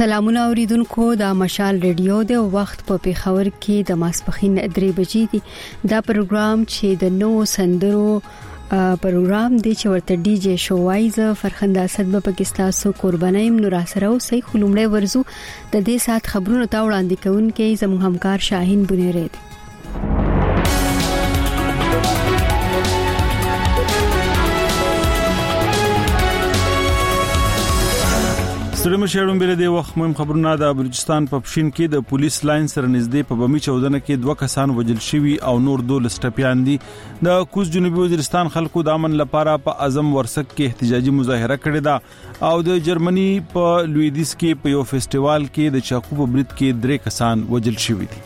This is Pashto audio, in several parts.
سلامونه اوریدونکو د مشال ریډیو د وخت په پیښور کې د ماسپخین 3 بجې دی دا پروګرام چې د نو سندرو پروګرام دی چې ورته ډي جی شوایز فرخنده اسد په پاکستان قربانایم نور سره او سې خلومړی ورزو د دې سات خبرونو ته وړاندې کوونکې زموږ همکار شاهین بنيري دی. سلام شهرون بل دی وخت مهم خبرونه د بلوچستان په پښین کې د پولیس لاین سره نږدې په بمی چودنه کې 2 کسان وژل شوي او نور 2 لسټپیان دي. د کوز جنوبي وزیرستان خلکو د امن لپاره په اعظم ورسک کې احتجاجي مظاهره کړې ده او د جرمني په لویدیس کې په یو فیسټیوال کې د چاقو په برید کې 3 کسان وژل شوي دي.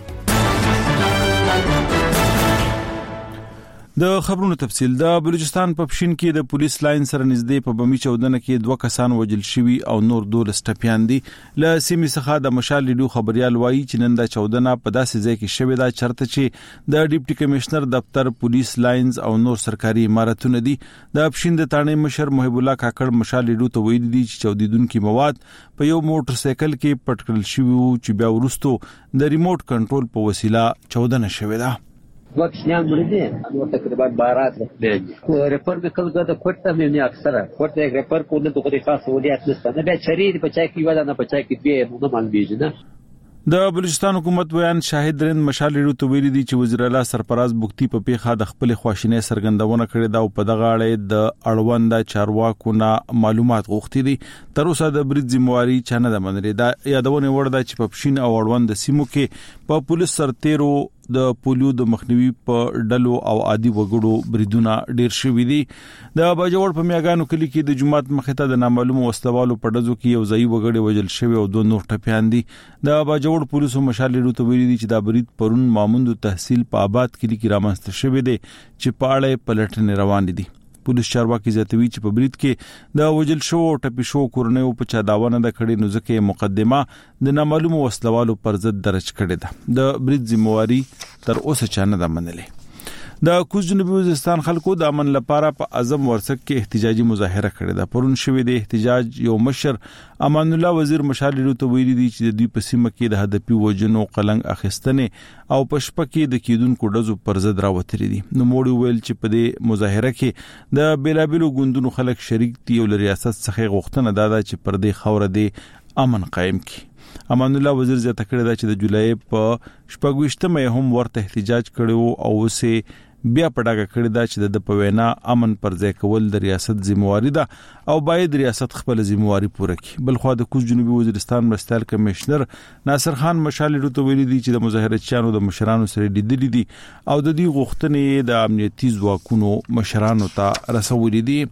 د خبرونو تفصيل د بلوچستان په پښین کې د پولیس لاین سره نږدې په بمی چودنه کې 2 کسان وژل شوي او نور 2 لسټپیان دي. له سیمې څخه د مشال ریډیو خبريال وایي چې نن د چودنه په داسې ځای کې شوې ده چرته چې د ډیپټي کمشنر دفتر پولیس لاینز او نور سرکاري اماراتونه دي. د پښین د تانې مشر محب الله کاکړ مشال ریډیو ته ویلي دي چې چودیدونکو مواد په یو موټر سایکل کې پټ کړل شوی چې بیا ورستو د ریموټ کنټرول په وسیله چودنه شوې ده. وقت شنیان بریده و تقریبا 12 دیگه رپر بکل گده کوټه مې اکثره کوټه یک رپر کوله تو خو خاص ولیات نشته نه به چری په چا کې ودا نه په چا کې به نو مال بیج نه. د بلوچستان حکومت بیان شاهد رند مشال ریډیو ته ویلي دي چې وزیر اعلی سرفراز بوختي په پیخه د خپل خواشینه سرګندونه کړې ده او په دغه اړه د اړوند چارواکو نه معلومات غوښتي دي. تر اوسه د برید ذمہواری چانه د منري دا یادونه ورده چې په پښین او اړوند سیمو کې په پولیس سرتیرو د پولیو د مخنیوي په ډلو او عادي وګړو بریدونه ډیر شوي دي. د باجوړ په میاګانو کلی کې د جمعات مخته د نامعلوم وسلوالو په ډزو کې یو ځای وګړي وژل شوی او 2 نور ټپيان دي. د باجوړ پولیسو مشال ریډیو ته ویلي دي چې دا برید پرون ماموند تحصیل په آباد کلی کې رامنځته شوی دی چې په اړه پلټنې روان دي. پولیس چارواکي زیاتوي چې په برید کې د وژل شو او ټپي شو کورنیو په چا داونه د کړي نو ځکه مقدمه د نامعلوم وسلوالو پر ضد درج کړي ده. د برید ذمہواری تر اوسه چانه ده منلې. د کوز جنوبي وزیرستان خلکو د امن لپاره په اعظم ورسک کې احتجاجي مظاهره کړې ده. پرون شوې د احتجاج یو مشر امان الله وزیر مشال ریډیو ته ویلي دي چې د دوی په سیمه کې د هدفي وجنو قلنګ اخیستنې او پشپکې د کیدونکو ډزو پر ضد راوتري دي. نو موړي ویل چې په دې مظاهره کې د بیلابلو ګوندونو خلک شریک دي او ریاست څخه غوښتنه ده چې پر دې خوره دي امن قائم کړي. امان الله وزیر زیاته کړی دا چې د جولای په 28مه هم ورته احتجاج کړو او وسه بیا پډاګه کړی دا چې د پوینا امن پر ځای کول د ریاست ذمہواری ده او باید ریاست خپل ذمہواری پوره کړي. بلخو د کوز جنوبي وزیرستان مرستیال کمشنر ناصر خان مشال ریډیو ته ویلي دي چې د مظاهرچیانو د مشرانو سره لیدلې دي او د دې غوښتنې د امنیتي ځواکونو مشرانو ته رسولې دي.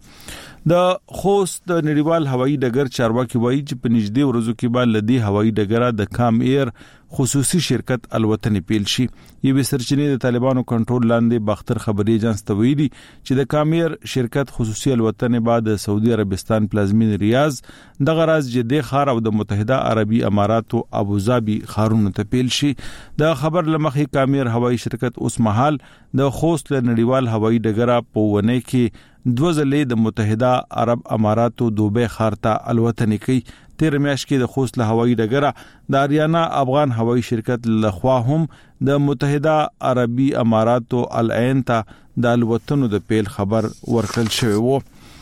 د خوست د نړیوال هوایي ډګر چارواکي وایي چې په نږدې ورځو کې به لدی هوایي ډګر د کام ایر خصوصي شرکت الوتنې پیل شي. یوه سرچینې د طالبانو کنټرول لاندې باختر خبري ایجنس ته ویلي چې د کام ایر شرکت خصوصي الوتنې بعد سعودي عربستان پلازمین ریاض د غراز جده خار او د متحده عربي امارات او ابوظبي خارونو ته پیل شي. د خبر لمخې کام ایر هوایي شرکت اوس مهال د خوست نړیوال هوایي ډګر په ونه کې 2 ځلې د متحده عرب اماراتو دوبه خارته الوتنې کوي. 13 میاشت کې د خوست له هوایي ډګر د اریانا افغان هوایي شرکت لخوا هم د متحده عربي اماراتو العین ته د الوتنو د پیل خبر ورکړل شوی وو.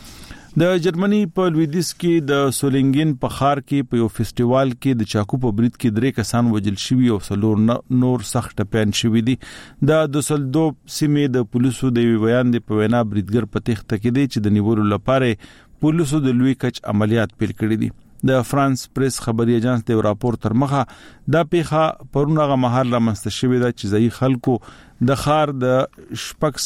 د جرمني په لویدیس کې د سولینګن په خار کې په یو فیسټیوال کې د چاقو په برید کې 3 کسان وژل شوي او 4 نور سخت ټپيان شوي دي. د دوسلدو سیمې د پولیسو د بیان د پوینا بریدګر په تخته کې دي چې د نیولو لپاره پولیسو د لوی کچ عملیات پیل کړي دي. د فرانس پریس خبري ایجنس د راپور تر مخه د پیخه پرونغه مهال رامنځته شوې ده چې ځای خلکو د خار د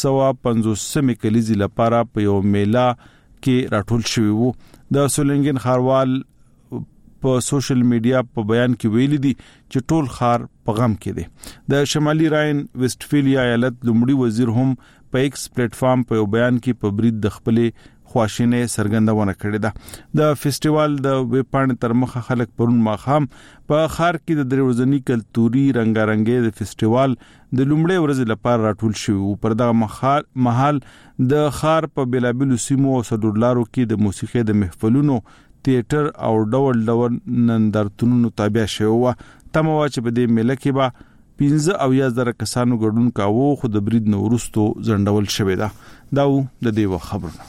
650 کلیزي لپاره په یو میله کې راټول شوی وو. د سولینګن خاروال په سوشل میډیا په بیان کې ویلي دي چې ټول خار په غم کې دي. د شمالي راین ویسټفیلیا ایالت لومړي وزیر هم په ایکس پلیټ فارم په بیان کې په برید د خپل خواشینه سرګندونه کړې ده. د فیسټیوال د ویبپاڼې تر مخه خلک پرون ماخام په خار کې د دروځنی کلتوري رنگارنګي د فیسټیوال د لومړۍ ورځې لپاره راټول شوی. پر دغه محل د خار په بلابلو سیمو او سډورلارو کې د موسیقي د محفلونو تیاتر او ډول ډول نندارتونونو تابع شوی. تموا چې په دې ملک کې با 15,000 کسانو ګډون کاوه خو د برید نو ورستو ځنډول شوی دا د دې خبرونه.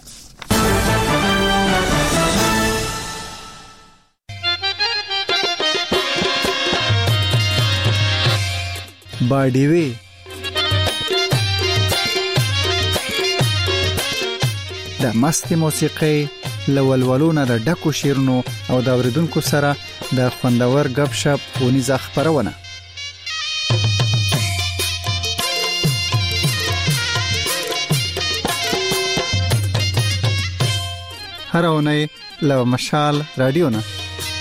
باډیوي د مست موسیقي لولولونه د ډکو شیرونو او د اوریدونکو سره د خوندور غب شپ او نيزه خبرونه. هر اونۍ له مشال رادیو نه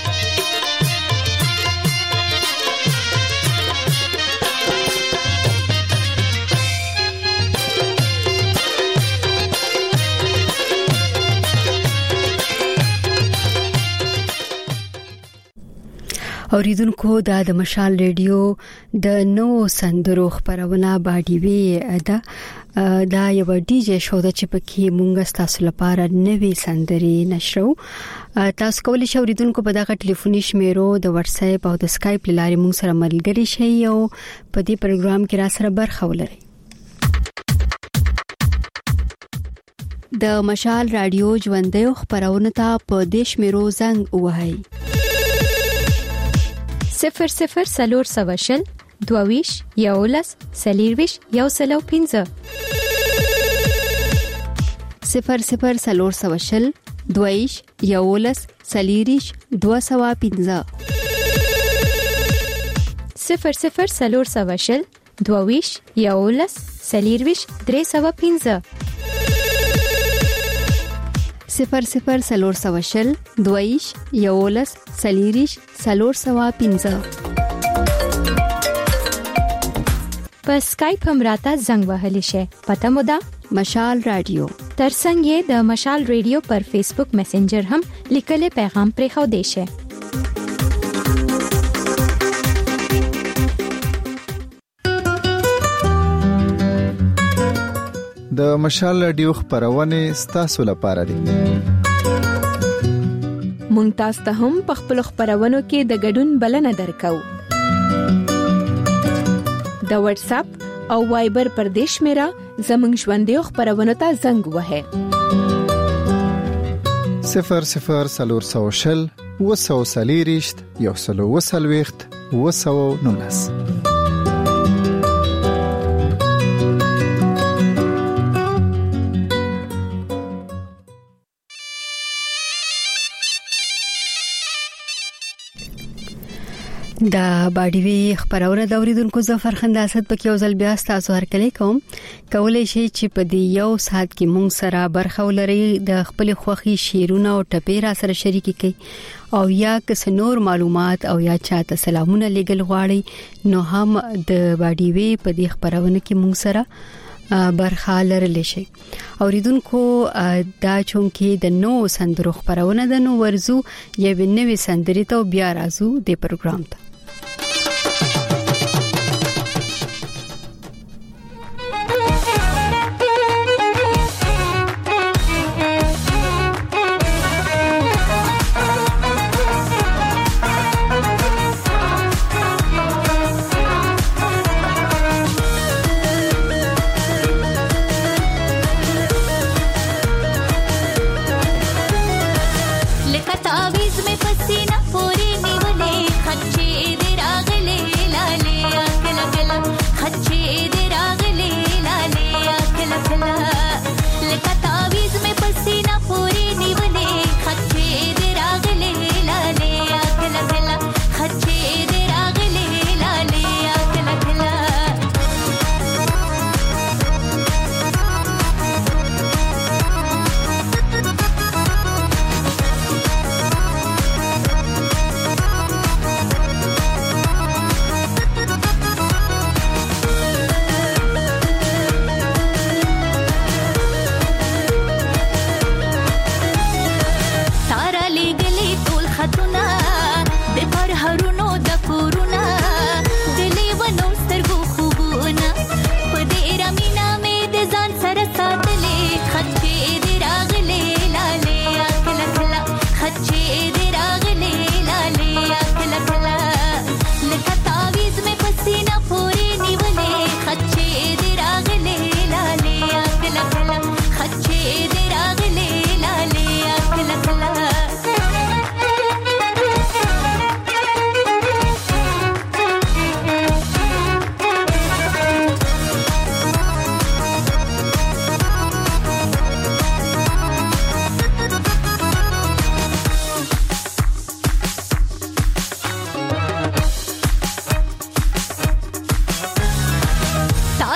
اوریدونکو د مشال ریډیو د نو سندرو خبرونه باډیوي دا یو ډي جی شو د چپکی مونږ تاسو لپاره نوې سندري نشرو. تاسو کولی شئ اوریدونکو په دغه ټلیفوني شمیرو د واتس اپ او د اسکایپ لارې مونږ سره ملګری شئ او په دې پروګرام کې را سره برخه ولرئ. د مشال رادیو ژوندۍ خبرونه ته په دې شمیرو زنګ وهئ 00 سلور 22 یولس سلیرویش یو سلو 15 00 سلور 22 یولس سلیریش 215 00 سلور 22 یولس سلیرویش 315 00 سلور 22 یولس سلیریش 315 په اسکایپ هم راته زنګ وهلی شي. پته مو ده مشال رادیو. ترڅنګ یې د مشال رادیو پر فیسبوک میسنجر هم لیکل پیغام پرې خو دی شي. د مشال رادیو خبرونه ستاسو لپاره دي. مونږ تاسو ته هم په خپل خبرونو کې د ګډون بلنه درکو. د واتس اپ او وایبر پر دیش میرا زمنګ ژوندۍ خبرونه ته زنګ وهه 00 سلور 200 سلیریشت یو سلو وسلويخت 219 دا باډیوي خبرونه د اوریدونکو ظفر خنداسد په کې اوزل بیا تاسو هر کله کولای شي چې په دې یو ساعت کې مونږ سره برخه ولري د خپل خوخي شیرونه او ټپې را سره شریک کړي او یا کس نور معلومات او یا چاته سلامونه لګل غواړي نو هم د باډیوي په دې خبرونه کې مونږ سره برخه لرلی شي. اوریدونکو دا چونکی د نو سندرو خبرونه د نو ورزو یو نوې سندري ته بیا راځو د پروګرام ته.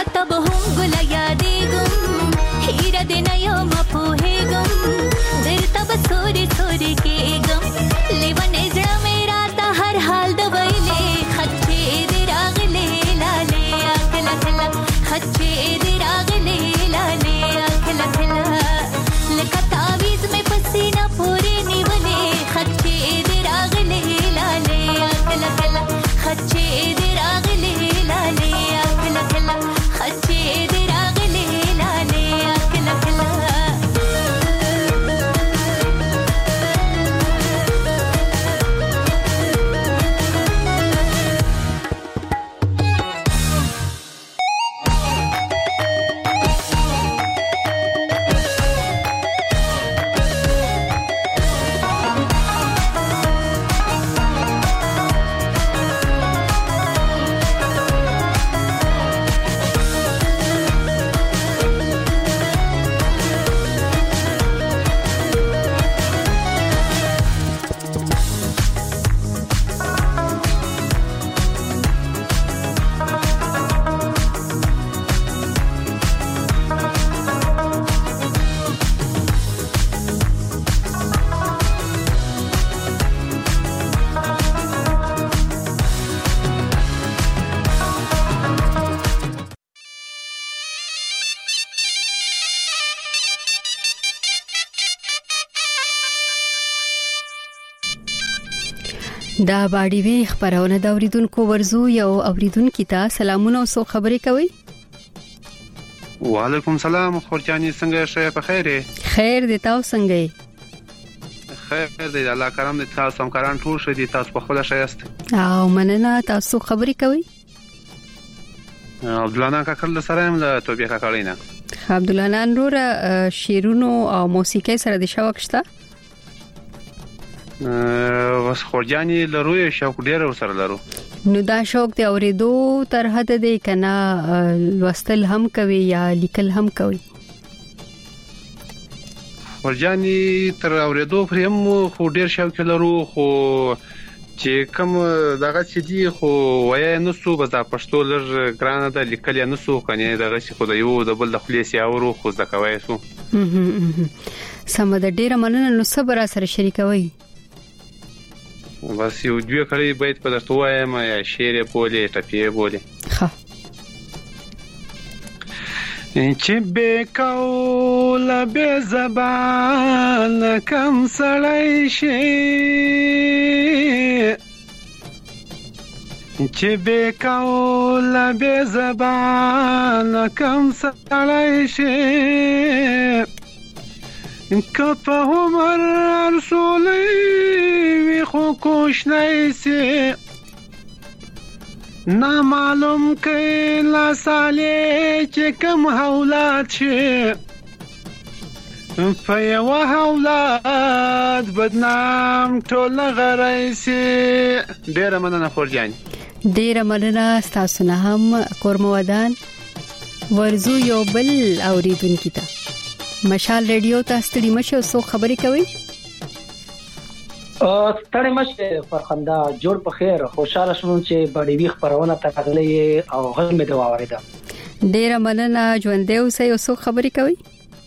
راته به هم ګل یادېږم هیره دې نه یم پوهېږم درته به سوري سوري کېږم لیونی زړه مې راته هر حال د ویلې خچې دې راغلې لالې کله کله خچې دې راغلې لالې کله کله لکه تعویذ مې په سینه پورې نیولې خچې دې راغلې لالې کله کله خچې دې راغلې لالې کله کله خچې دې راغلې لالې کله کله دا باډي وی خبرونه د اوریدونکو ورزو یو اوریدونکو ته سلامونه او سو خبرې کوي. وعلیکم سلام خورجانی څنګه شه په خیره خیر دې تاسو څنګه یې خیر دې الله کرم دې تاسو هم کاران ټول شه دې تاسو په خپل شایست او مننه تاسو خبرې کوي. عبدالله کاکل سره هم د توبې کاکلینا عبدالله نور شیرونو او موسیقي سره د شوق شته وس خورجانی لروي شوق ډیر سره لرو نو دا شوق د اوریدو تر حد دی کنه لوستل هم کوي یا لیکل هم کوي. خورجانی تر اوریدو فریم خو ډیر شوق لرو خو چې کوم دغه چې دی خو وای نو سو بزا پښتو لر ګرانه د لیکل نه سو کنه دغه چې خو د یو د بل د خلیسي اورو خو ځکوي سو سم د ډیره مننه نو صبر سره شریکوي. بس یو دوی کړي بیت په درته وایم یا شعر بوله ټپیه بوله ها چې به کوله به زبان کم سړی شي چې به کوله به زبان کم سړی شي کپ عمر رسولی وی خو کوشنی سی نا معلوم کئی لا سالی چه کم حولات شی فیو حولات بدنام ټول غری سی. ډیره مننه خورجانی ډیره مننه تاسو نه هم کورمودان ورزو یو بل اوریدونکو ته مشال ریډیو ته ستړي مشه سو خبرې کوي. ستړي مشه فرخنده جوړ په خیر خوشاله شوم چې باډي وی خبرونه تکړلې او غل مې دا واوریدا. ډیره مننه ژوند دی اوسه یو سو خبرې کوي.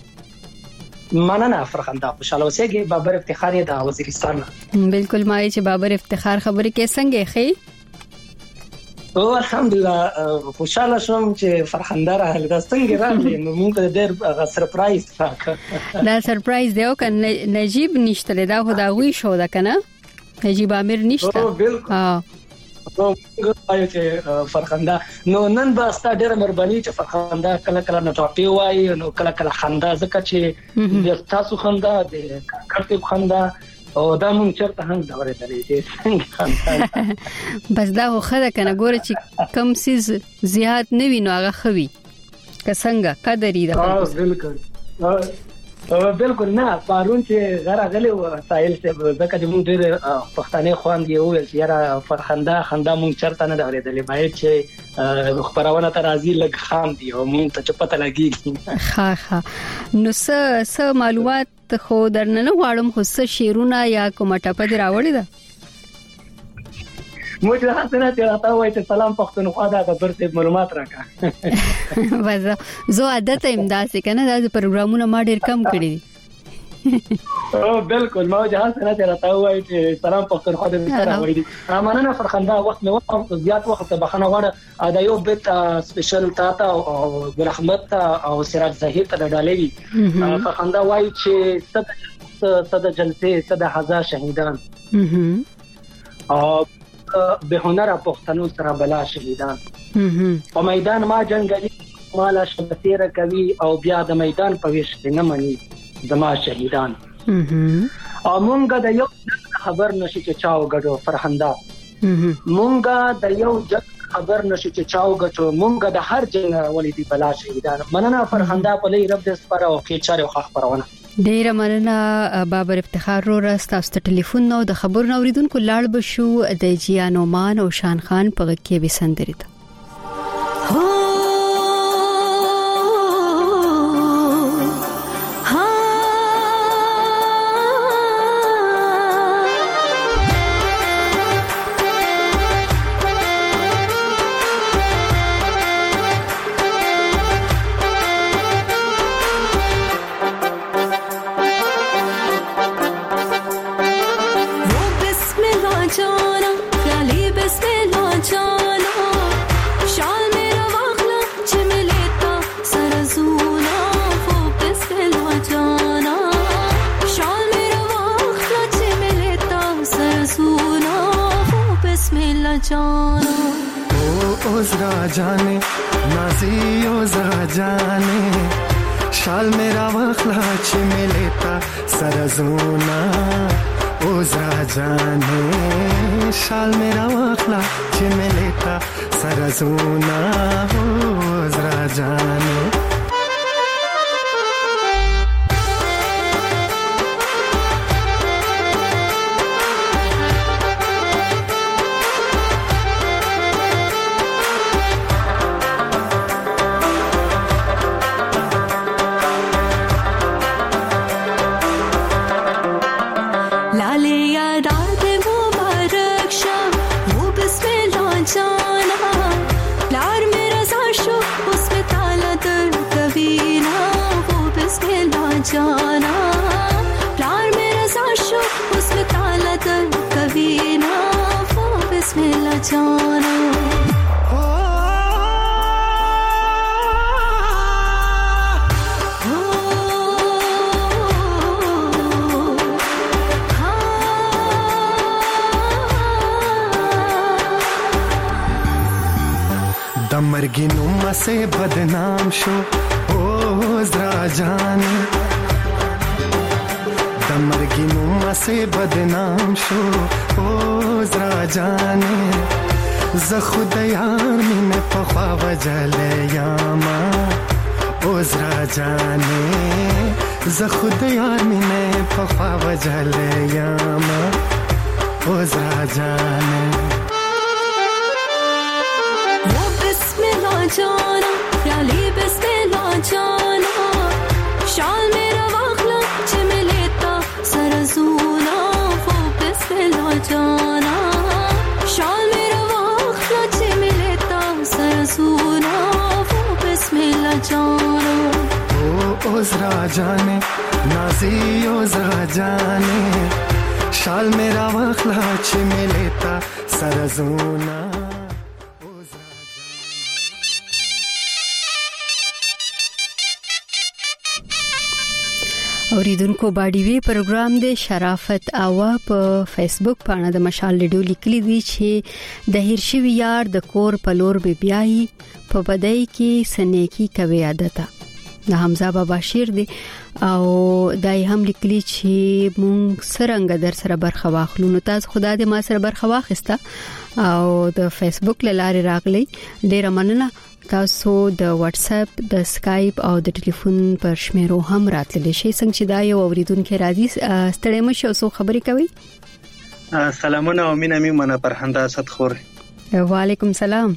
مننه فرخنده خوشاله اوسېږي. بابر افتخار د وزیرستان بالکل مای چې بابر افتخار خبرې کې څنګه خې او الحمدلله خوشاله شوم چې فرخنده راغله دا څنګه راغلی نو موږ ډېر سرپرایز راکړ. دا سرپرایز دی او کنه نجیب نشته دا خو دا وی شو دا کنه نجیب امیر نشته. او بالکل نو موږ وایو چې فرخنده نو نن به ستا ډېر مهرباني چې فرخنده کله کله نو ټاپي وایي نو کله کله خندا ځکه چې د تاسو خندا د کارتیب خندا او دا مونږ چرته هم دا ورته چې څنګه بس دا خو خره کنه ګوره چې کم سیز زیات نه وینو هغه خوي که څنګه قدرې ده. بالکل بالکل نه پارون چې غره و سایل څه ځکه چې مونږ ډېر پښتانه خوان دی او چې یاره فرخنده خندا مونږ چرته نه دا ورته باید چې خبرونه ته راځي لګ خام دی او مونږ ته پته لګي. ها نو څه معلومات خو درنه غواړم خو څه شیرونه یا کومه ټپه دی راوړی ده. مو چې حسنه ته راته وایي ته سلام پښتونخوا دا د برته معلومات راکا وځه زه عادت امداسې کنه دا پروګرامونه ما ډیر کم کړی دي او بالکل ما جهاز نه راته وایي چې سلام پښتونخوا دې سره وایي مننه فرخنده وخت نو زیات وخت بخنه غواړه دا یو بیت سپیشل تا او رحمت او سراج زهیر ته ډالېږي فرخنده وایي چې صد جلسه صد هزار شهیدان او به هنر پښتنو سره بلا شهیدان په میدان ما جنگلی مالا شبتیره کوي او بیا د میدان په ویش کې نه مني زما شهیدان او مونږه د یو خبر نشي چې چاو غړو فرهنده مونږه د یو خبر نشي چې چاو غړو مونږه د هر جنگ ولیدي بلا شهیدان مننه فرهنده په لې رب دې سپاره او کې چاره خو خبرونه ډیره مننه بابر افتخار رو راستاست ټلیفون نو د خبر نوریدونکو لاړ بشو د جیانومان او شان خان په کې به سندرید ओज़रा जाने नाज़ी ओज़रा जाने शाल मेरा वखला छिमे लेता सरज़ूना ओज़रा जाने शाल मेरा वखला छिमे लेता सरज़ूना ओज़रा जाने दमरगी नुमा से बदनाम शो ओज़रा जाने दमरगी नुमा से बदनाम शो ओज़रा जाने ज़खुद यार मिने पख्वा वजले यामा ओज़रा जाने ज़खुद यार मिने पख्वा वजले यामा ओज़रा जाने जाना ख्याली बिस्मिल्लाह जाना शाल मेरा वाखला छिमे लेता सरज़ूना वो बिस्मिल्लाह जाना शाल मेरा वाखला छिमे लेता सरज़ूना वो बिस्मिल्लाह जाना ओ ओज़रा जाने नाज़ी ओज़रा जाने शाल मेरा वाखला छिमे लेता सरज़ूना اوریدونکو باډي وی پروګرام د شرافت اوا په فیسبوک باندې د مشال ریډیو لیکلي دي چې د هیرشوی یار د کور په لور به بیاي په بدای کې سنېکی کوي عادت د حمزه بابا شیر دی او دای هم لیکلي چې مونږ سرنګ در سره برخه واخلو نو تاسو خدای دې ما سره برخه واخسته او د فیسبوک لاره راغلی ډیره مننه تاسو د واتس اپ د اسکایپ او د ټلیفون پر شمیرو هم راتللی شي څنګه چې دا یو اوریدونکو راځي ستړي مشه اوسو خبرې کوي سلامونه او مینه میمنه فرهنده اسدخور وعلیکم سلام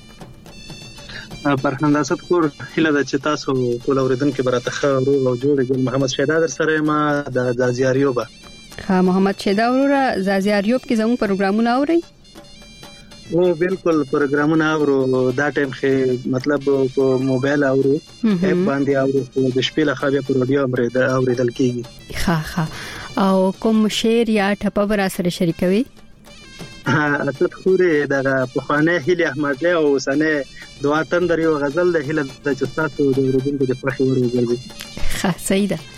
فرهنده اسدخور هله د چې تاسو ټول اوریدونکو برته خبرو او جوړ ګل محمد شیدا در سره ما د زازیاریوب ها محمد شیدا وروره زازیاریوب کې زموږ پروګرامونه اوري او بالکل پروګرامونه اورو دا ټایم خې مطلب په موبایل اورو اپ باندې اورو د شپې له خبره پر رادیو اوریدل کیږي. ها او کوم شعر یا ټپه برا سره شریکوي؟ اسد خوري د پخوانه هیله احمدی او سنه دعا تندر یو غزل د هیله د جستاتو د اوریدونکو د خوښي ورغلي. ها صحیح ده.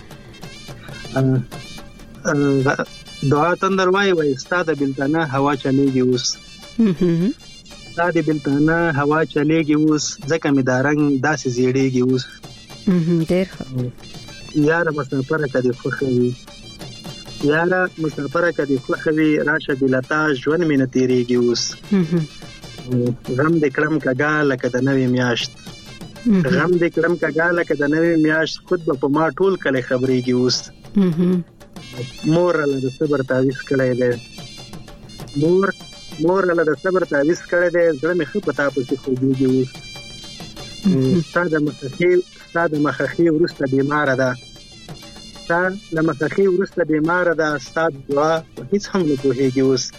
دعا تندر وای استاد بلتانه هوا چلیږي اوس استاد بلتانه هوا چلیږي اوس ځکه می دارنګ داسې زیړېږي اوس ډېر ښه. یاره مسافر کدي خوخوي یاره مسافر کدي خوخوي راشه بلتا ژوند می نه تیریږي اوس غم دې کړم کګا لکه د نوې میاشت غم دې کړم کګا لکه د نوې میاشت خود په ما ټول کله خبرېږي اوس مور له د صبر تعویز کړی دی مور له د صبر تعویز کړی دی زړه مې خو پتا پسې خوږیږي اوس ستا د مخخي ورسته بیماره ده ستا د مخخي ورسته بیماره ده ستا دعا هیڅ هم نه پوهېږي اوس.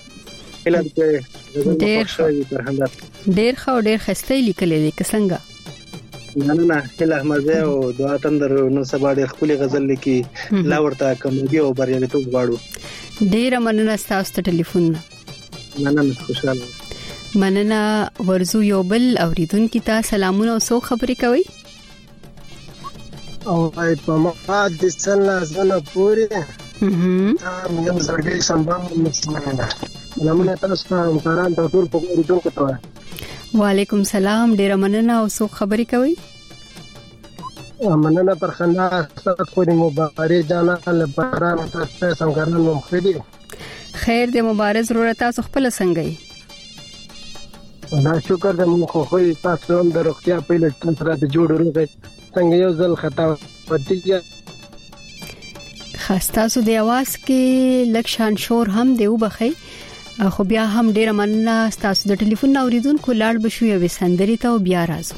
ډېر ښه او ډېر ښایسته لیکلی دی که څنګه؟ نه هیله احمدی او دعا تندر نو سبا ډېر ښکلي غزل لیکي لا ورته کامیابي او بریالیتوب غواړو. ډېره مننه ستاسو ته ټلیفون نه. مننه خوشاله مننه. ورزو یو بل اوریدونکو ته سلامونه او څو خبرې کوي او په ما د سن زنه پوری یو زړګي سمبال مسلمانه نمونه تاسو ته همکاران ته ټول په اوریدونکو ته. وعلیکم سلام. ډیره مننه او څو خبرې کوي؟ مننه پر خندا ستاسو خو د مبارک جانا لپاره تاسو څنګه نن مخدي خیر د مبارک ضرورت تاسو خپل څنګه یې؟ دا شکر د مون خو تاسو هم د روغتیا په لټون سره د جوړ روغ څنګه یو ځل خطا ودیږي خاصتاسو د आवाज کې لکشان شور هم دی وبخي خو بیا هم ډیره مننه تاسو د ټلیفون اوریدونکو لاړ بشو یو سندري ته بیا راځو.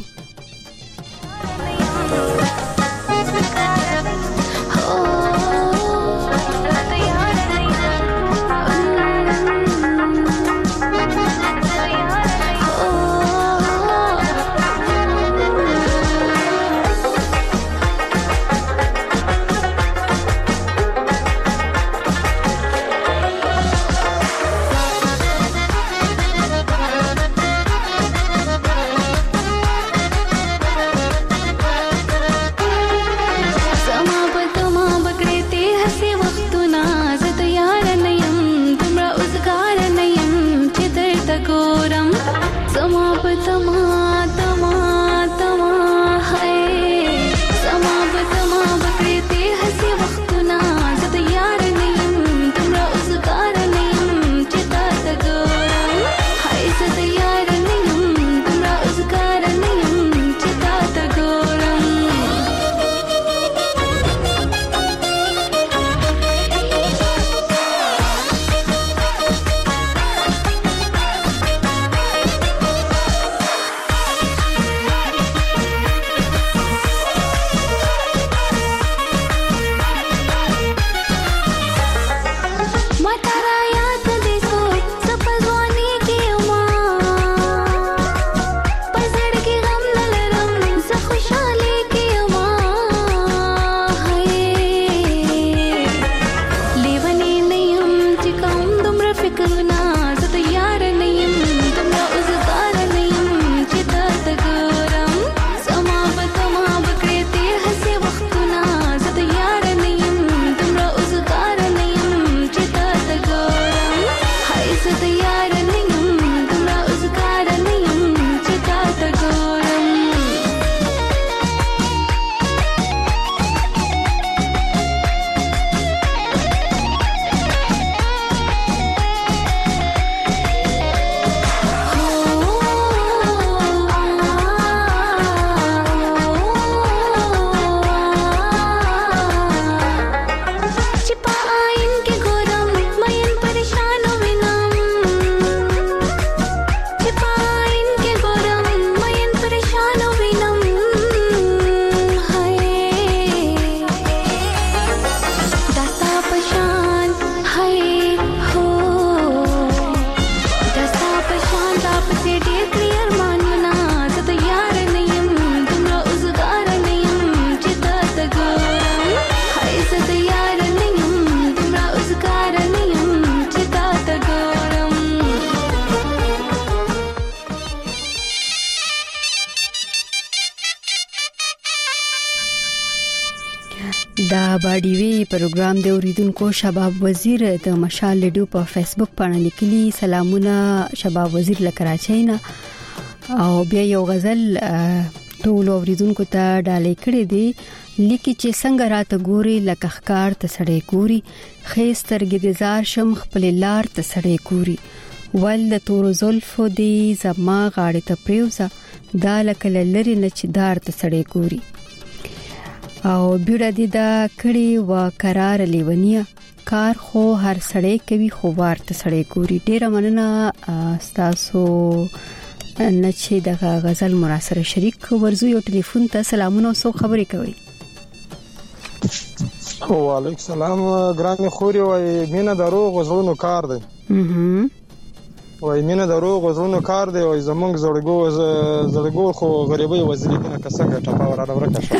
دا باډیوي پروګرام د اوریدونکو شباب وزیر د مشال لیډو په فیسبوک باندې لیکلي سلامونه شباب وزیر له کراچۍ نه او بیا یو غزل ټول اوریدونکو ته ډالې کړې دي لیکي چې څنګه راته ګوري لکه ښکار ته سړې ګوري خېسترګې د زار شم خپل لار ته سړې ګوري ول د تور زلفو دی زما غاړې ته پریوزه دا لکه لری نه چې دار ته سړې ګوري او بیړه دې دا کړي و قرار لیونیا کار خو هر سړی کوي خو ورته سړی ګوري ډیره مننه تاسو نچې د غزل مراسره شریک ورزو یو ټلیفون ته سلامونه او سو خبرې کوي وعلیکم السلام ګرانه خوري وای مینه دروغ وزړونو کار دی وای مینه دروغ وزړونو کار دی وای زمونږ زړګو خو غریبي وزري کنه کسنګ ټپا وراله ورکه شو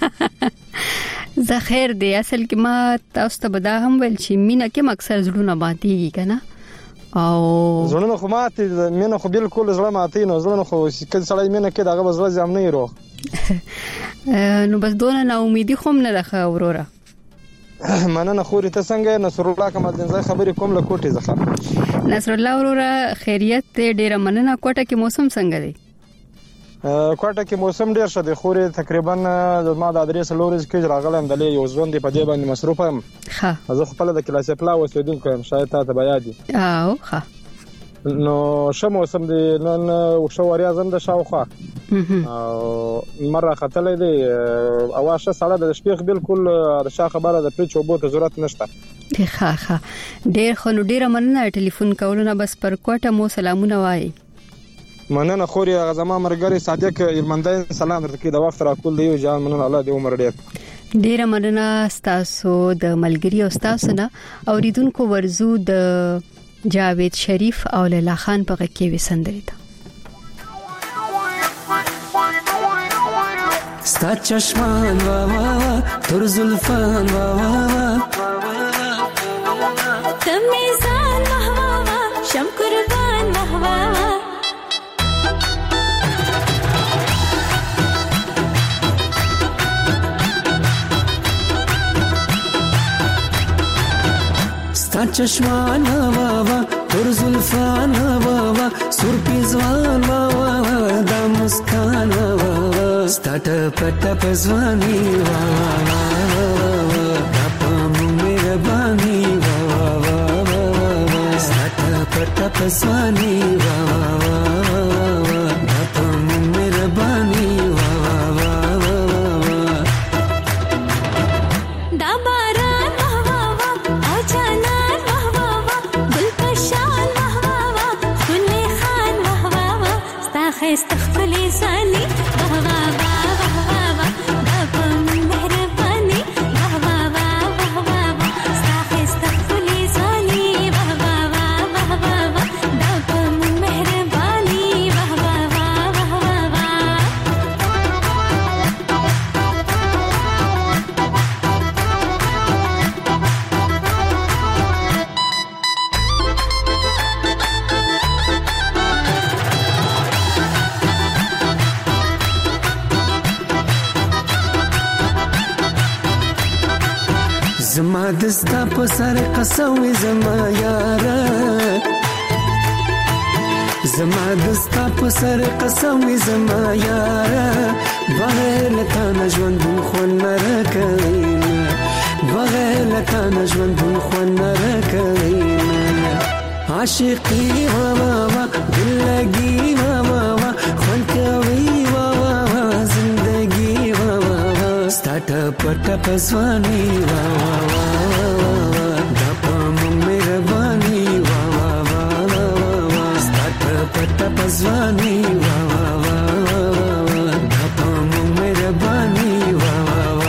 زخیر دی اصل کې ما تاسو ته بدا هم ول چې مینه کې اکثر زړونه ماتيږي کنه او زړونه خو ماتي مینه خو بالکل زړه ماتي نو زړونه خو کله سړی مینه کې دغه بزړه ځم نه یرو نو بس دونه نا امیدي خو نه لخه وروره مننه خوري ته څنګه نصر الله کمال دین زای خبرې کوم له کوټي زخه نصر الله وروره خیریت ډیره مننه کوټه کې موسم څنګه دی کوټه کې موسم ډیر ښه دی خوري تقریبا ما د ادریس لورز کې راغلم د یو ژوند په دې باندې مصروف یم ها زه خپل د کلاسې پلا وسیدونکو یم شاید تاسو بیا دي او ها نو شمو موسم دی نن وشو وریا زم د شاوخه او مره خطلې دی اواشه ساده د شپې بالکل د شا خبره د پریچ وبو ته ضرورت نشته ښه ډیر خو ډیر مننه ټلیفون کولونه بس پر کوټه مو سلامونه وای مننه خوري غزما مرګري صادق یمندای سلام درته د وخت را کول دی جان مننه الله دې عمر ډیر مننه تاسو د ملګری او تاسو نه اوریدونکو ورزو د جاوید شریف او لیلا خان په کې وسندري تا ستا چشمان وا وا تر زلفان وا وا تمیزان وا وا شم قربان وا ستا چشمان وا وا تر زلفان وا وا سر پیزوان وا وا دا مسکان وا وا ستا ټپ پزوانی وا وا دا پم مهربانی وا وا ستا ټپ پزوانی وا وا دا پم مهربانی وا وا استغفلي سالي واه واه واه واه واه دابا مهرباني واه واه واه واه استغفلي سالي واه واه واه واه دابا مهرباني واه واه زما دستا په سر قسوي زما یاره زما دستا په سر قسوي زما یاره بغیر لتا نجوان خو نه راکوي بغیر لتا نجوان خو نه راکوي عاشقي وا وا وا دلګي وا وا وا خون کوي وا وا وا زندگی وا وا ستا ټپ پزوانی وا وا دا پم مهرباني وا وا ستا ټپ پزوانی وا وا دا پم مهرباني وا وا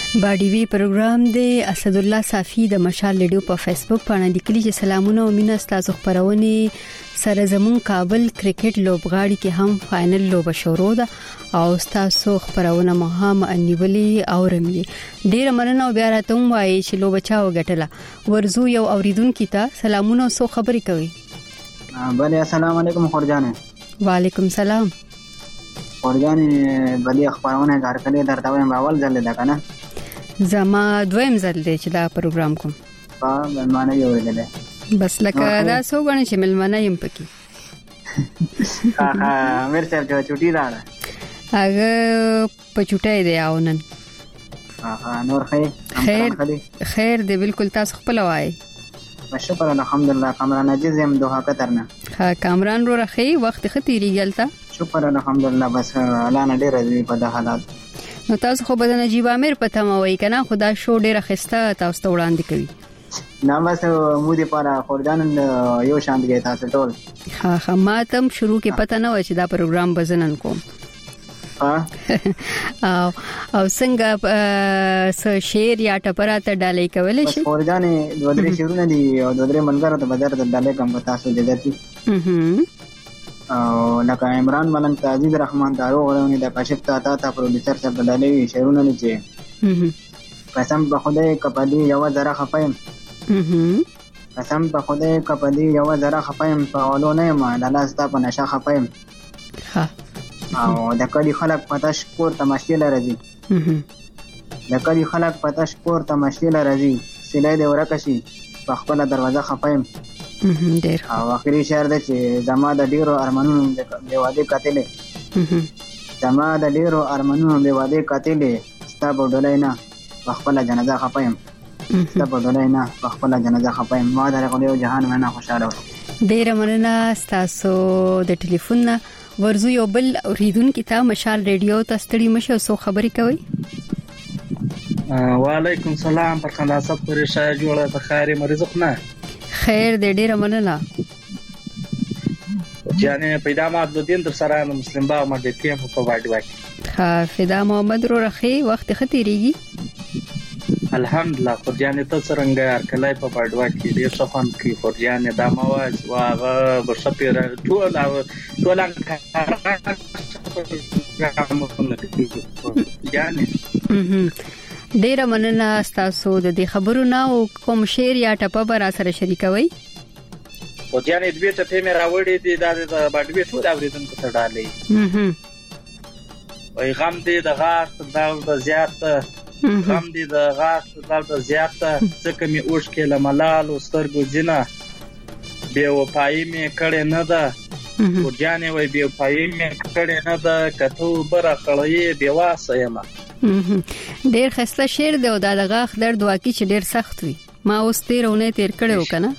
باډي وی پروګرام دی اسد الله صافي د مشال ریډیو په فیسبوک باندې لیکلي چې سلامونه او مینه ستاسو خبرونه سره زمون کابل کرکټ لوبغاړي کې هم فائنل لوب شروع ده او ستاسو خبرونه مهم انیولي او رمي ډیر مننه او بیا راته وایي چې لوب چا وګټله ورزو یو اوریدونکو ته سلامونه او سو خبري کوي. بله السلام علیکم خورجانه. وعلیکم سلام خورجانه. بلی خبرونه کار کړی درته وایم اول ځل ده کنه زما دویم ځل دی چې دا پروګرام کوم. ملمانه یو ورده بس لکه دا سو غنه چې ملمانه يم پکې. مېر صاحب چې چټي راړه هغه په چټای دی اونن. نور خیر دی بالکل تاسو خپل وای. شکر الحمدلله. کامران عزیز هم دوه کترنه. ها کامران رو رخی وخت ختیری ګلتا. شکر الحمدلله. بس اعلان ډیر دی په د حالات. نو تاسو خو بدن نجیب امیر پته ما وای کنه خدا شو ډیره خسته تاسو ته وړاندې کوي. نه بس مو دي پاره خورجان یو شان دی تاسو ټول. ها ما تم شروع کې پته نه و چې دا پروګرام بزنن کوم. او څنګه س شعر یا ټپراته ډالې کولې شي. خورجان دوه درې شعرونه دي او دوه درې منګره ته بازار ته ډالې کوم تاسو جدتي. او لکه عمران ملنګ عزیز رحمان دارو غوړونی د کاشف تا پروډوسر سره ډالې شعرونه نه چي. قسم په خدای کپدی یو ذره خفایم. قسم په خدای کپدی یو ذره خفایم په اولونه ما د لاس تا په نشه خفایم. او د کلی خلک پتاش کور تماشې لري. د کلی خلک پتاش کور تماشې لري. سیلای د ورکشي په خپل دروازه خفایم. ډیر او اخري شعر د چې زما د ډیرو ارمانونو به واده قاتلې. زما د ډیرو ارمانونو به واده قاتلې. ستا په ډولای نه په خپل جنازه خفایم. ستا په ډولای نه په خپل جنازه خفایم. ما د غوډیو جهان منا خوشاله. ډیر مننه تاسو د ټلیفون نه ورزو یو بل اوریدونکو ته مشال ریډیو ته ستړي مشه سو خبري کوي. وعلیکم سلام پر خندا صاحب پرې شای جوړه ته خیر مریض نه خیر دې ډیر مننه. جانې پیدا ما د دین در سره مسلم با ما د ټیم په واډي واکي. ها فدا محمد رو رخي وخت ختیریږي. الحمدلله خورجانې ته څنګه ارکلای په واډي واکي ډیر څه فن کی خورجانې د مواز واغه بشپیر ټول جانې ډیر مننه تاسو د دې خبرو نه او کوم شعر یا ټپه به را سره شریکوي. او ځانې دوی ته په مې راوړې دي د باډوي ټول اوریدونکو ته ډالې. وای غم دې د غاښ د زیات غم دې د غاښ د زیات ځکه مې اوښ کې لملال او سترګو جنا بے وفایي مې کړې نه ده. او ځانې وای بے وفایي مې کړې نه ده کته بره خړې بے واسه یم. ډیر خسته شعر دی او د غاښ درد واقعي چې ډیر سخت وي. ما اوس تیرونه تیر کړو کنه.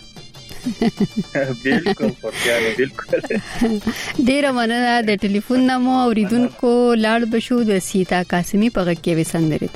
بالکل پرچانه بالکل. ډیر مننه د ټلیفون نمو اوریدونکو لاړ بشو د سیتا قاسمی په غږ کې وسندره.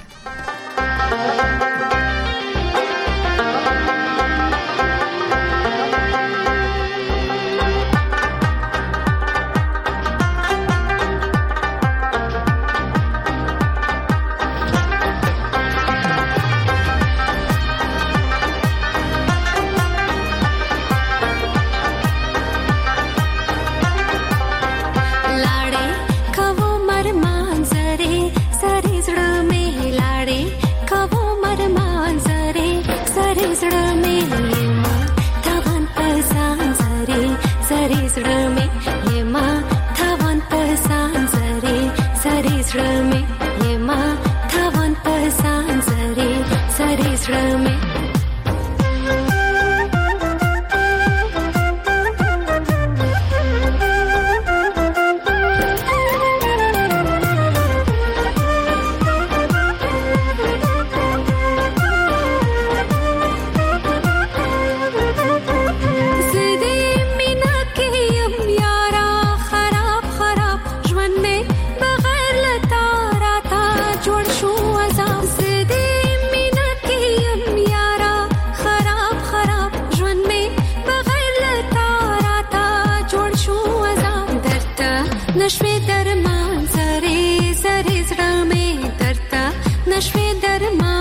नशे दरमान सरे सरे जड़ा में दरता नशे दरमान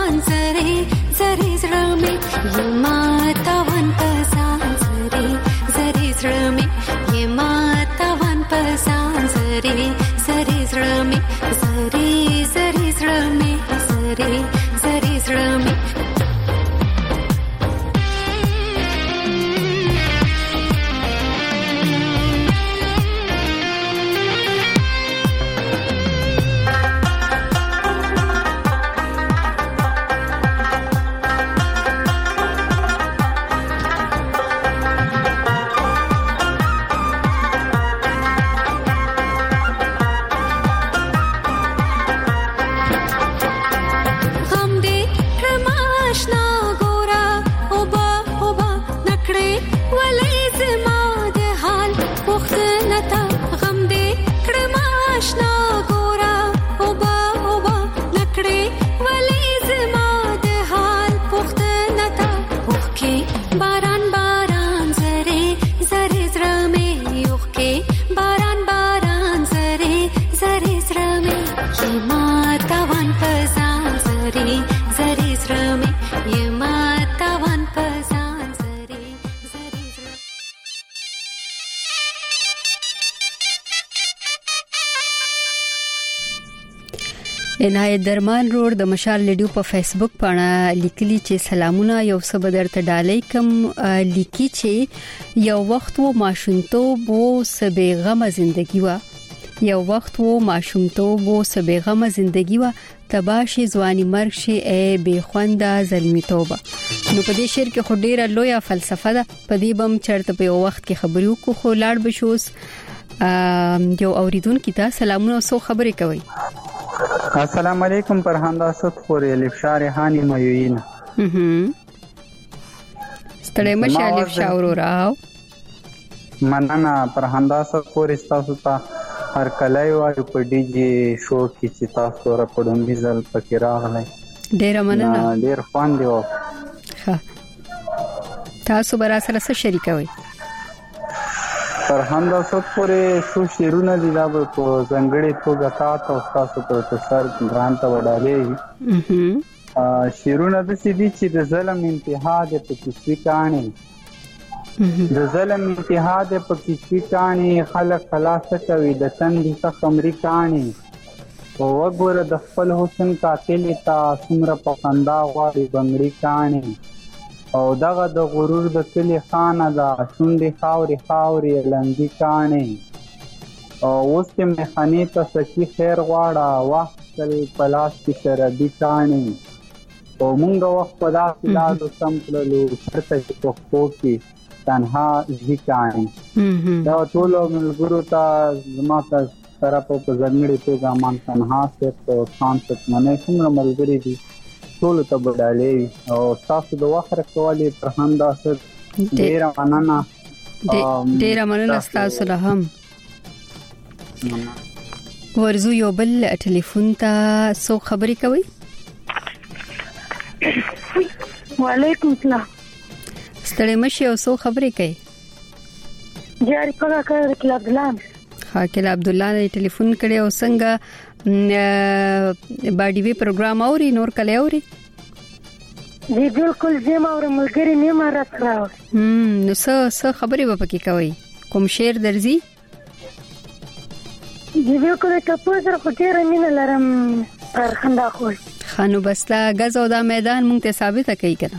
زری زری زړه مې یما تاوان پزان زری زری زړه عنایت درمان روډ د مشال لیډیو په فیسبوک باندې لیکلي چې سلامونه یو څه بدرته ډالۍ کم لیکي چې یو وخت و ماشومتوب و سبېغمه زندگی و یو وخت و ماشومتوب و سبېغمه زندگی و تباشي ځواني مرګ شي ای بے خونده زلمی توبه. نو په دې شعر کې خو ډیره لویه فلسفه ده. په دې بم چرته په وخت کې خبرو کو خو لاړ بشوس یو اوریدونکو ته سلامونه او خبرې کوي. السلام علیکم پرهاندا ست خوري الفشار هاني ميوين ستړی مشه الفشار راو مننه پرهاندا ست خوري تاسو ته هر کله یو په ډي جي شو کې چې تاسو را پډون ډیزل پکې راغلی ډیر مننه ډیر خوان دی ها تاسو برا سره څه شریکوي پرهاندا ست خوري شو شیرونه دي دا په ځنګړې توګه تاسو پر سر ګران ته وډالې شیرونه د سيدي چې د ظلم انتها د پکې کاني د ظلم انتها د پکې کاني خلک خلاص کوي د تندې څخه امریکاني او وګوره د خپل حسن قاتل ته څومره پخندا غواړي بنگړي کاني او دغه د غرور د کلی خانه دا شونډې خاوري لنګي کاني او اوس چې مخانی ته سکی خیر غواړه وخت تل پلاس کې شرابي کاني او مونږ وخت په داسې لادو سم کړلو چرته چې په کې تنها ځکاني دا ټول ملګرو ته زما ته سره په ځنګړي توګه مان تنها ست او خان ست منه څومره ملګري دي ټول ته بدالې او تاسو د وخت کولې پرهاندا ست ډیر مننه تاسو له هم ورزو یو بل ټلیفون ته سو خبرې کوي. وعلیکم السلام ستړي مشه او سو خبرې کوي. جاری پګه کوي کله عبد الله ها کله عبد الله نے ټلیفون کړي او څنګه باډي وی پروګرام اوري نور کله اوري دی بالکل زما اور ملګری نیمه راځه نو څه خبرې به پکې کوي کوم شعر درځي دی بالکل تاسو سره خطر مين لرم پر خندا خو خانو بسلا غزو دا میدان مونږ ته ثابت کوي کنه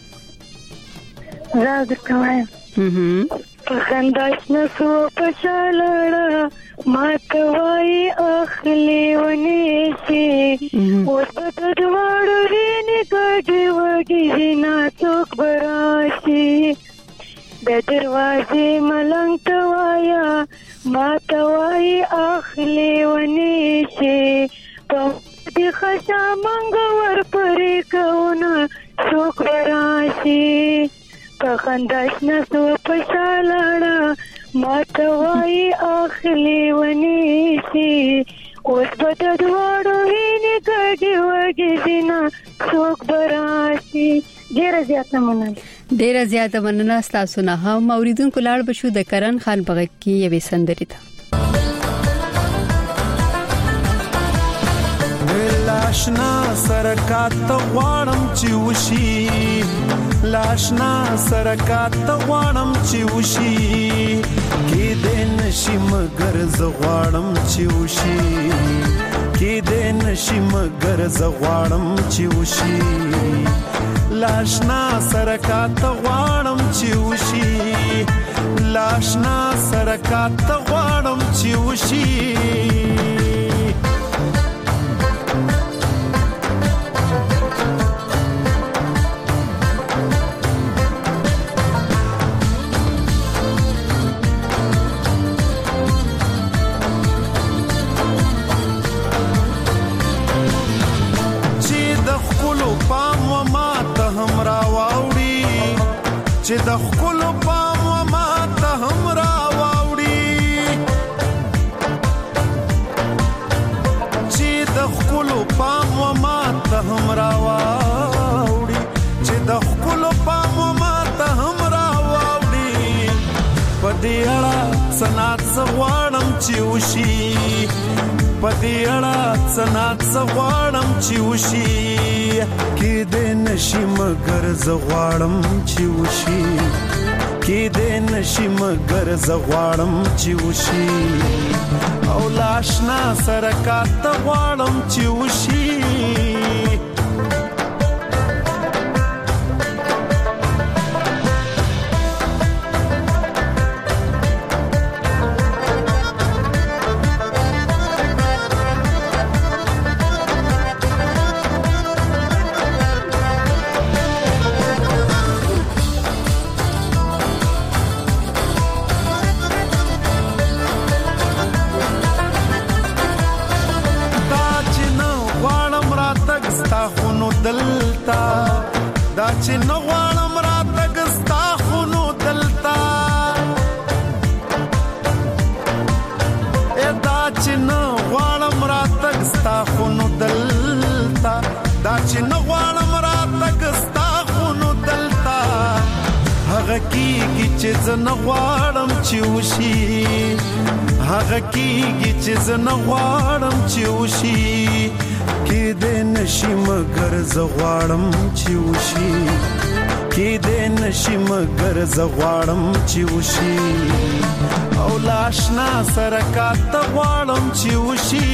راځه کوم خنداش نسو پشالړه ماتوي اخلي ونيشي اوس په دوړو ویني ګډي وګي جنا څوک براشي د دروازې ملنګ توایا ماتوي اخلي ونيشي په دې خشا منګ ور پرې کونا څوک براشي په خنداش نسو پشالړه ماتوي اخلي ونيشي اوس په دوړو ویني ګډي وګي جنا څوک براشي ډیره زیاته مننه تاسو نه هم اوریدونکو لاړ بشو د کرن خان بغه کې یوې سندري ته لاشنا سرکات غواړم چې وشي لاشنا سرکات غواړم چې وشي کې دې نشي مگر ز غواړم چې وشي کې دې نشي مگر ز غواړم چې وشي لاشنا سرکات غواړم چې وشي لاشنا سرکات غواړم چې وشي چې د خپل پام و ما ته هم را واوړي چې د خپل پام و ما ته هم را واوړي چې د خپل پام و ما ته هم را واوړي په دې اړه سنات څغواړم چې وشي پدې اړه څنګه څغواړم چې وشي کې دې نشي مگر زغواړم چې وشي کې دې نشي مگر زغواړم چې وشي او لاشنا سره کاته غواړم چې وشي دلتا دا چې نغوانم را تګستا خونو دلتا دا چې نغوانم را تګستا خونو دلتا دا چې نغوانم را تګستا خونو دلتا هغه کیږي چې زه نغواړم چې وشي هغه کیږي چې زه نغواړم چې وشي کې دې نشي مگر زغواړم چې وشي کې دې نشي مگر زغواړم چې وشي او لاشنا سره کاته غواړم چې وشي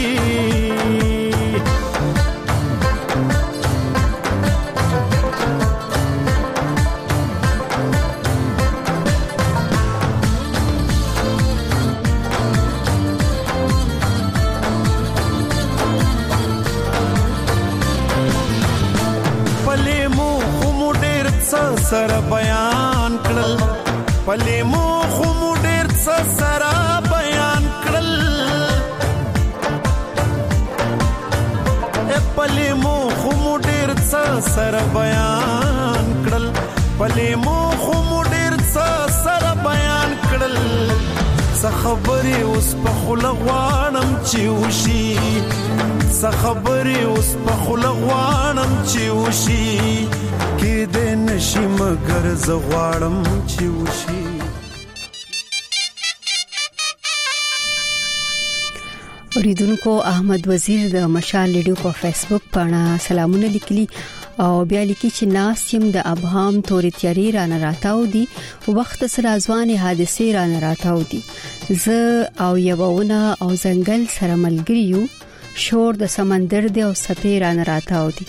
سره بیان کړل پلي مو خو مو ډېر سره بیان کړل پلي مو خو مو ډېر سره بیان کړل پلي مو خو مو ډېر سره بیان کړل څه خبرې اوس په خوله غواړم چې وشي څه خبرې اوس په خوله غواړم چې وشي کې دې نشي مگر زغواړم چې وشي اوریدونکو احمد وزیر د مشال ریډیو په فیسبوک باندې سلامونه لیکلي او بیا لیکي چې ناسیم د ابهام تورې تیاری را نه راتاو دي وخت سره ځواني حادثه را نه راتاو دي ز او یوونه او ځنګل سره ملګریو شور د سمندر دی او سپې را نه راتاو دي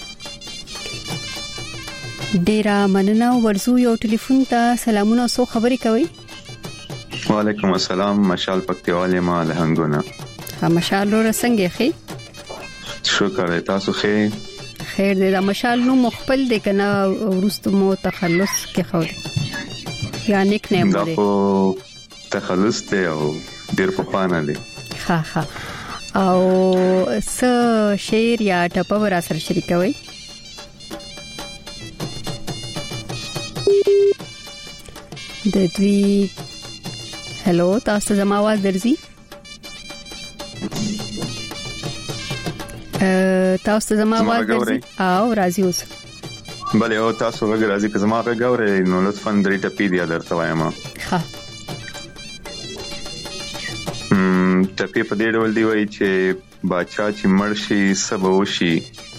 ډیره مننه ورزو یو ټلیفون ته سلامونه سو خبرې کوي وعلیکم السلام مشال پکتیواله ما لهنګونه مشال رو څنګه خې شکر تاسو خیر دې د مشال نو مخبل دې کنه ورستو مو تخلص کې خو یا نیک نیم دا په تخلص ته او ډیر په پانه دي ها او س شعر یا ټپه ورا سره شریکوي د دوی هلو تاسو زما आवाज درځي تاسو زما आवाज درځي او راځي اوس بله او تاسو وګورئ راځي که زما وګورئ نو لطفا درې ټپې دی درته وایم ها ټپې په دې ډول دی وایي چې باچا چې مرشي سب وشي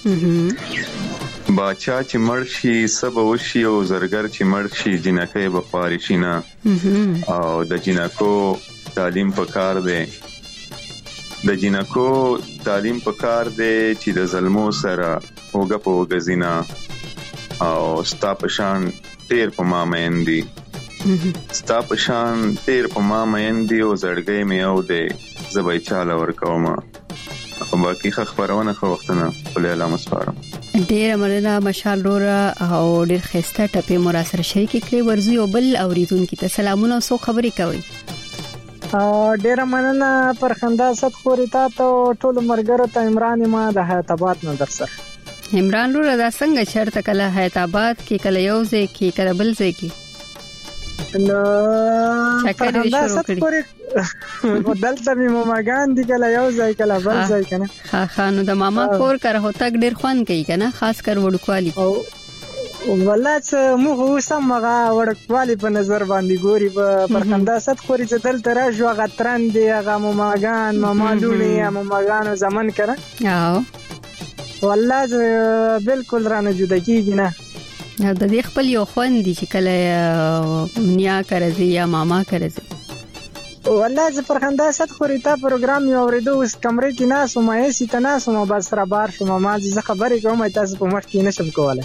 باچا چې مرشي سب وشي او زرګر چې مرشي جنکه به خارشینا او د جنکو تعلیم پکار دی د جنکو تعلیم پکار دی چې د ظلمو سره اوګه په وګزینا او ستا پشان تیر په ما مېندي ستا پشان تیر په ما مېندي او زړګي مې او دې زبې چاله ورکوما باقي خبرونه خو وختونه په اعلان مسپارم ډیر مننه مشال رورا او ډیر خسته ټپې مراسره شریک کړي ورزي او بل اوریدونکو ته سلامونه سو خبرې کوي ډیر مننه پر خندا ست خوري تاسو ټول مرګرو ته عمران ما د حیات آباد نظر سره عمران رورا دا څنګه چرته کله حیات آباد کې کله یوځه کې کله بل ځای کې نو چکر شروع کړی دلته می ماماګان دي کله یو ځای کله بل ځای کنه ها نو د ماما کور کر هوتک ډیر خوان کوي کنه خاص کر وډکوالی والله موږ سم هغه وړکوالي په نظر باندې ګوري په فرخنده صد خوري چې دلته راشو هغه ترند دی هغه ماماګان مامالونی ماماګانو زمن کړه والله بالکل رانه جدا کیږي نه د دې خپل یو خوند دي چې کله نیا کوي یا ماما کوي والله زه فرخنده صد خوري تا پروګرام یو اوریدو اوس کمرې کې ناس او مې سي ته ناس او بس را بار شو ماما زه خبرې کوم تاسو په مخ کې نشم کولای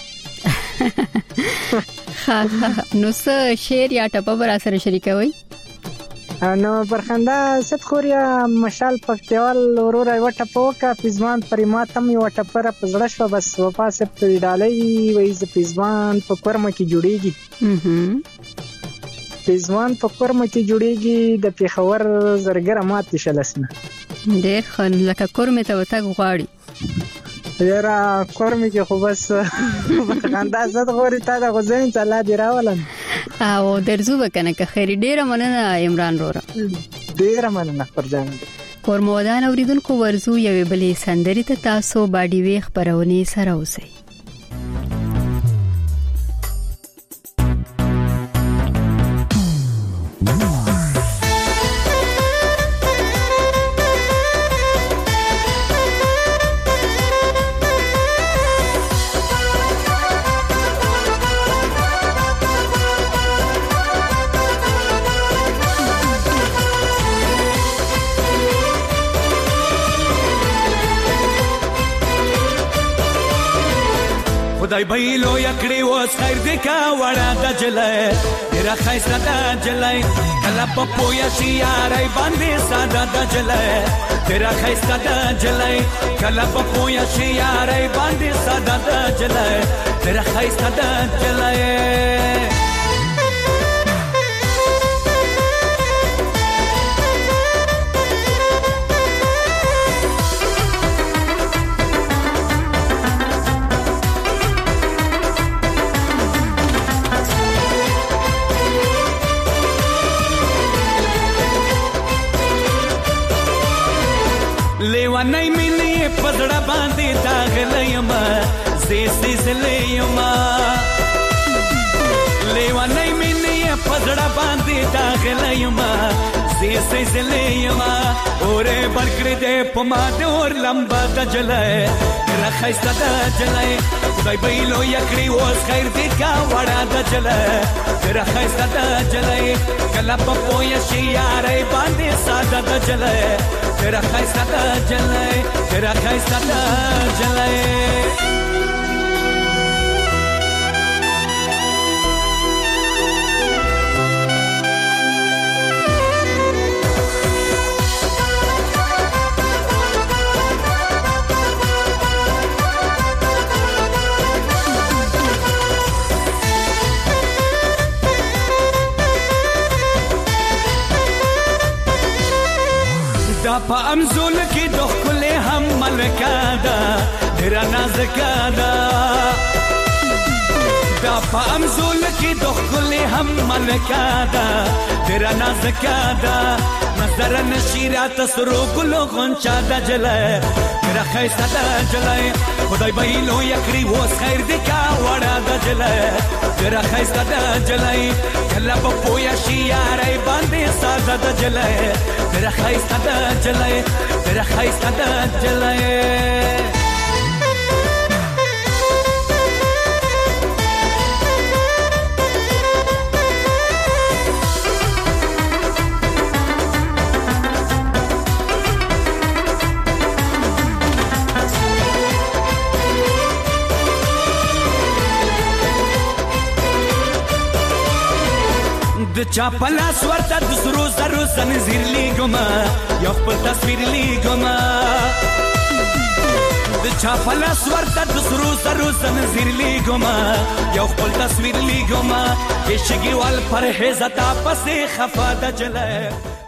نو څه شعر یا ټپه برا سره شریکوي نو فرخنده صد خوري مشال پکتیوال ورور یو ټپه وکا پزمان پریماتم یو ټپه را پزړه شو بس وپاسه په ډالۍ وای ز پزمان په کورمه کې جوړیږي پزمان په کورمه کې جوړیږي د پیښور زرګره مات شلسنه ډېر خن لکه کورمه ته وتاګ غواړي یاره کورمه کې خو بس فرخنده صد خوري تا د غزین تعالی دی راولم او درځو وکنه که خیر ډیره مننه عمران رورا ډیره مننه پرځان کورمودان اوریدونکو ورزو یوې بلې سندري ته تاسو باډي وی خبرونه سره اوسئ خدای بیلو یکړي وس خیر دې کا وړه د جلای ډیر خیسه د جلای کله په پویا شي یارای باندې ساده د جلای ډیر خیسه د جلای کله په پویا شي یارای باندې ساده د جلای ډیر خیسه د جلای لیوانای مینه پزړه باندې داغلیما زیسلیما لیوانای مینه پزړه باندې داغلیما زیسلیما اوره برکړې دې پما دې اور لمبا د جلای راخایسته د جلای خدای بیلو یکړي اوس خیر دې کا وړه د جلای راخایسته د جلای کله په پویا شي یارای باندې ساده د جلای تیرا خیسته دا جلای تیرا خیسته دا جلای دا په امزول کې د خپل هم ملکا دا ډیر نازکا دا دا په امزول کې د خپل هم ملکا دا ډیر نازکا دا نظر نشیرات سرو ګلو غنچا دا جلای ډیر خیسته دا جلای خدای بیلو یکړي وس خیر دې کا وړه دا جلای ډیر خیسته دا جلای کله په پویا شي یارای باندې ساده دا جلای تیرا خیسته دا جلای تیرا خیسته دا جلای د چا پلاس ورته د سرو زرو زنځیر لیګما یو خپل تصویر لیګما د چا پلاس ورته د سرو زرو زنځیر لیګما یو خپل تصویر لیګما هیڅګي وال پرهیز تا پسې خفا د جلای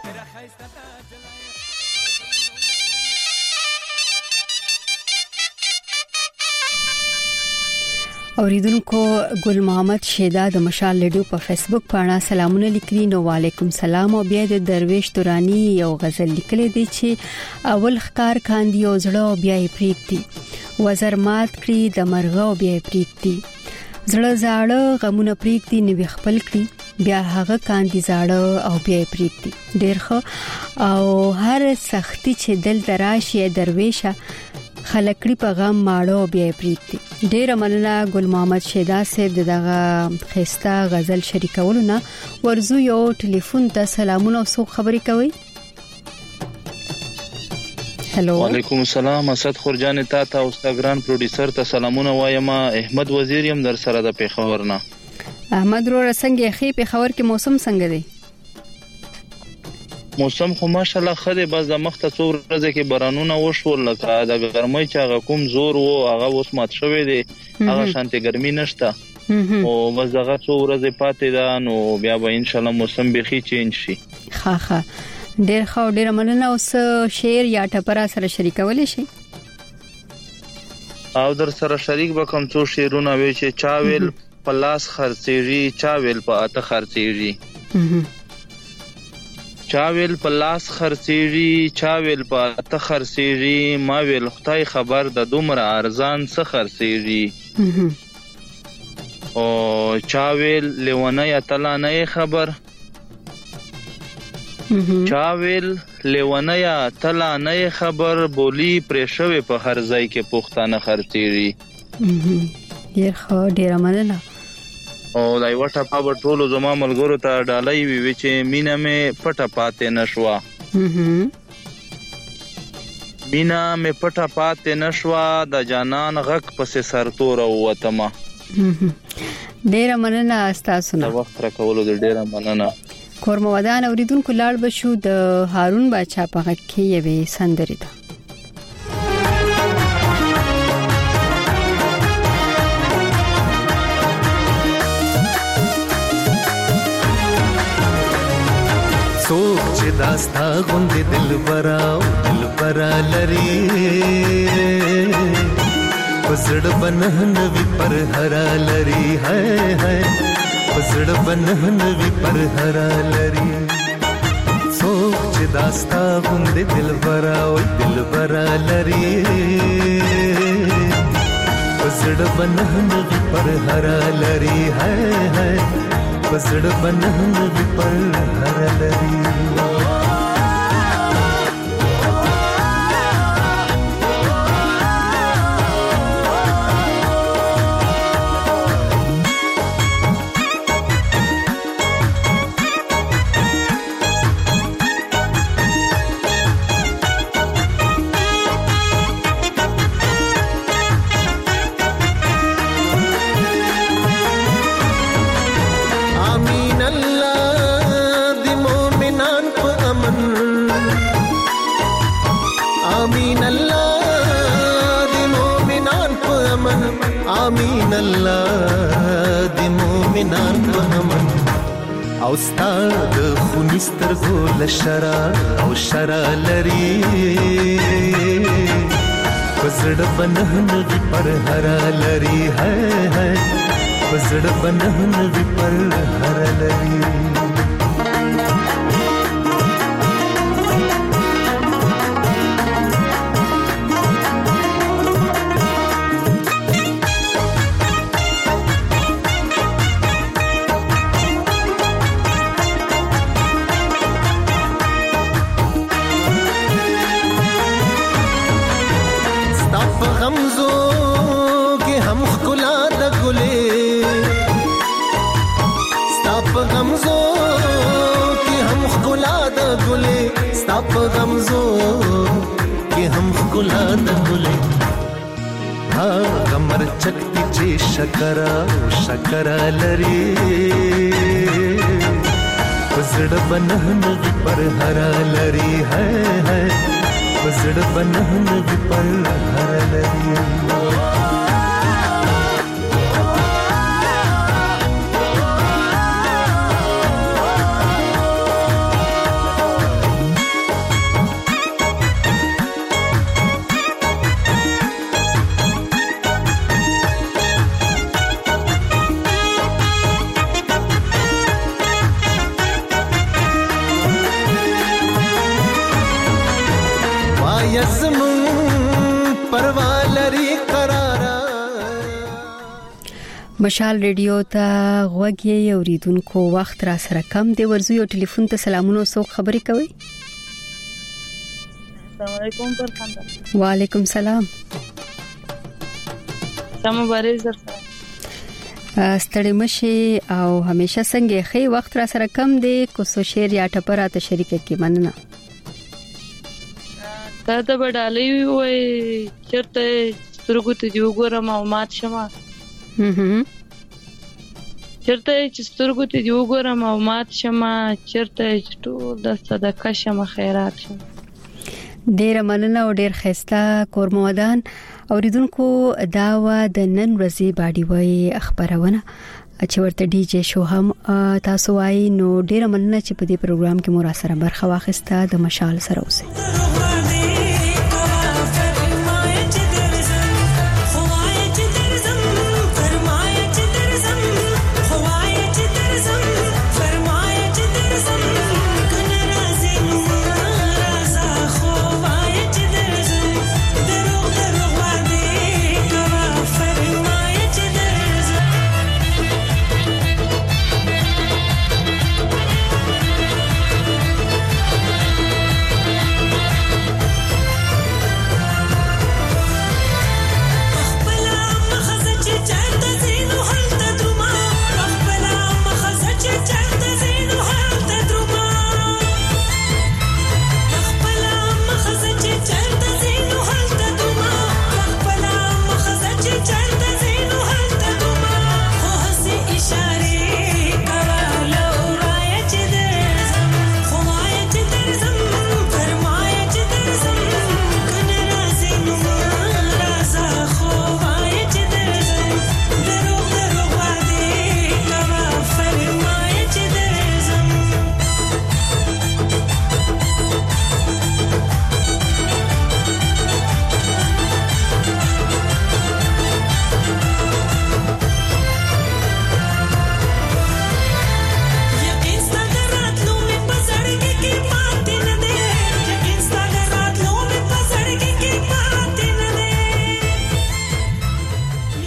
اوریدونکو ګل محمد شیدا د مشال لیډیو په فیسبوک باندې سلامونه لیکلي نو وعلیکم سلام او بیا د درویش تورانی یو غزل لیکلی دی چې اول ښکار کاندي او زړه بیا یې پریږدي وزر مات کړی د مرغه بیا یې پریږدي زړه زاړه غمونه پریږدي نو خپل کړي بیا هغه کاندي زاړه او بیا پریږدي ډېر ښه او هر سختي چې دل دراشي درويشه خلکړي په غم ماړو بیا پریږدي ډېر مننه ګل محمد شیدا صاحب دغه خسته غزل شریکولونه ورزو یو ټلیفون ته سلامونه او سو خبري کوي هلو وعلیکم السلام اسد خورجان تا او استاګران پروډوسر ته سلامونه وایم احمد وزیر يم در سره د پیښور نه احمد رو څنګه خې پیښور کې موسم څنګه دی موسم خو ماشالله خده بس د مخته څو ورځې کې بارانونه وشول لکه د ګرمۍ چې هغه کوم زور وو هغه اوس مات شوی دی هغه شانتي ګرمي نشته او بس هغه څو ورځې پاتې ده نو بیا به ان شاء الله موسم بيخي چینج شي ها ډېر ښه ډېر مننه اوس شعر یا ټپره سره شریکول شي او در سره شریک وکم څو شعرونه وی چې چاویل پلاس خرڅيږي چاویل په اته خرڅيږي چاویل پلاس خرڅيږي چاویل په اته خرڅيږي ما ویل خدای خبر د دومره ارزان څه خرڅيږي او چاویل لیونه یا تلا نه خبر چاویل لیونه یا تلا نه خبر بولی پرېښوي په هر ځای کې پښتانه خرڅيږي ډېر ښه ډېر مننه او دای وټه په ټولو زما ملګرو ته ډالۍ وی چې مینا مې پټه پاتې نشوا مینا مې پټه پاتې نشوا د جانان غک پسې سرتور وتما ډېر مننه تاسو نه وخت راکولو ډېر مننه کورم ودان اوریدونکو لاړ بشو د هارون باچا په غږ کې یوې سندرې ده سوچ داستا غوند دل برا لري پسړ بنهن وی پر هرا لري ہے پسړ بنهن وی پر هرا لري سوچ داستا غوند دل برا لري پسړ بنهن وی پر هرا لري ہے پسړ بنهن وی پر هرا لري آمین الله د مومنان په امن او استاد خونستر ګول شرا او شرا لري پسړ بنهن وی پر هرا لري ہے پسړ بنهن وی پر هرا لري ستاپ غمزو کې هم خلا د ګلې ها غمر چکتی چې شکر لري پسړ بنهن وی پر هرا لري ہے پسړ بنهن وی پر هرا لري یزمون پروا لري قرار مشال ریډیو ته غوږی اوریدونکو وخت را سره کم دی ورزو یو ټلیفون ته سلامونه سو خبرې کوي. السلام علیکم پرخنده. وعلیکم سلام. سم مبارک سره ستړي مشي او همیشه څنګه خې وخت را سره کم دی کو سو شیر یا ټپره ته شریک کی مننه. دا د بډالۍ وای چرته سترګو ته دی وګورم او مات شمه. چرته چې سترګو ته دی وګورم او مات شمه، چرته ټول د صدقه شمه خیرات شمه. ډیر مننه او ډیر خسته کورمودان اوریدونکو دا و د نن ورځې باډي وای خبرونه چې ورته ډي جی شو هم تاسو وای نو ډیر مننه چې په دې پروګرام کې مو را سره برخه واخیسته. د مشال سره اوسه.